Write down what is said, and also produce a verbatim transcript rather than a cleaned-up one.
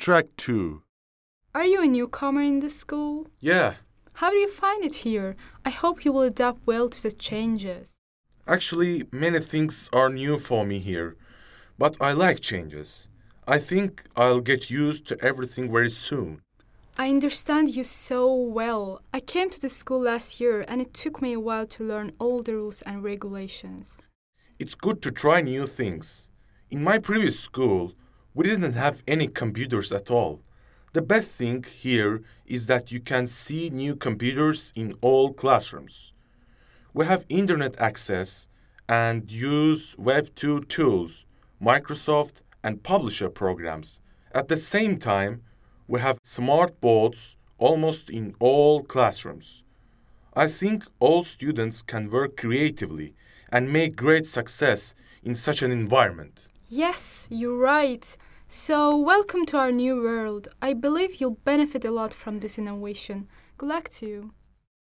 track too. Are you a newcomer in the school? Yeah, How do you find it here? I hope you will adapt well to the changes. actually, many things are new for me here, but I like changes. I think I'll get used to everything very soon. I understand you so well. I came to the school last year and it took me a while to learn all the rules and regulations. It's good to try new things. In my previous school, we didn't have any computers at all. The best thing here is that you can see new computers in all classrooms. We have internet access and use Web two tools, Microsoft and Publisher programs. At the same time, we have smart boards almost in all classrooms. I think all students can work creatively and make great success in such an environment. Yes, you're right. So, welcome to our new world. I believe you'll benefit a lot from this innovation. Good luck to you.